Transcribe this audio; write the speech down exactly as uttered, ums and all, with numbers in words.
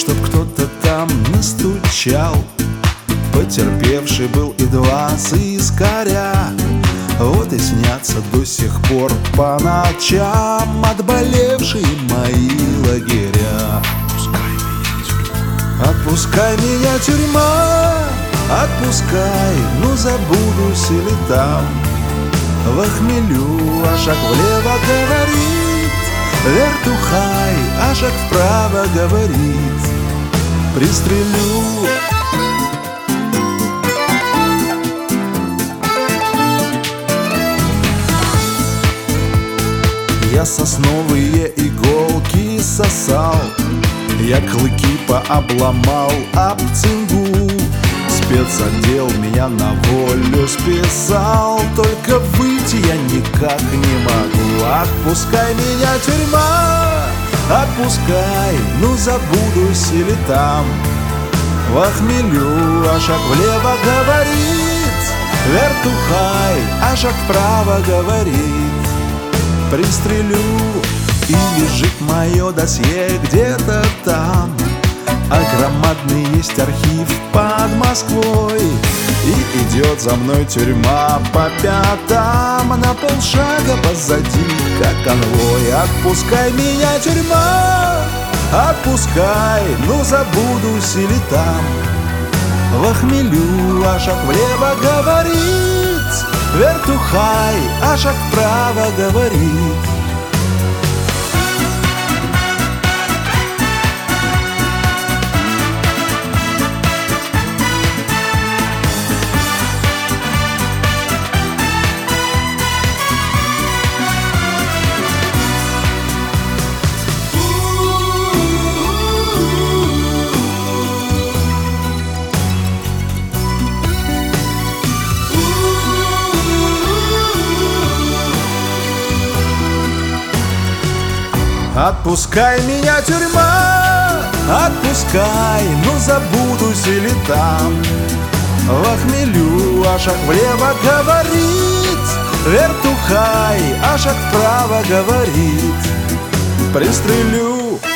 чтоб кто-то там настучал. Потерпевший был и два сыскаря, вот и снятся до сих пор по ночам отболевшие мои лагеря. Отпускай меня, тюрьма, отпускай, ну забудусь или там во хмелю, а шаг влево говорит, вертухай, а шаг вправо говорит, пристрелю. Я сосновые иголки сосал, я клыки пообломал об цингу. Спецотдел меня на волю списал, только выйти я никак не могу. Отпускай меня, тюрьма, отпускай, ну забудусь или там во хмелю, а шаг влево говорит, вертухай, а шаг вправо говорит, пристрелю. И лежит мое досье где-то там, а громадный есть архив под Москвой. И идет за мной тюрьма по пятам, на полшага позади, как конвой. Отпускай меня, тюрьма, отпускай, ну забудусь или там во хмелю, а шаг влево говорит, вертухай, а шаг вправо говорит. Отпускай меня, тюрьма, отпускай, ну забудусь или там во хмелю, а шаг влево говорит, вертухай, а шаг вправо говорит, пристрелю.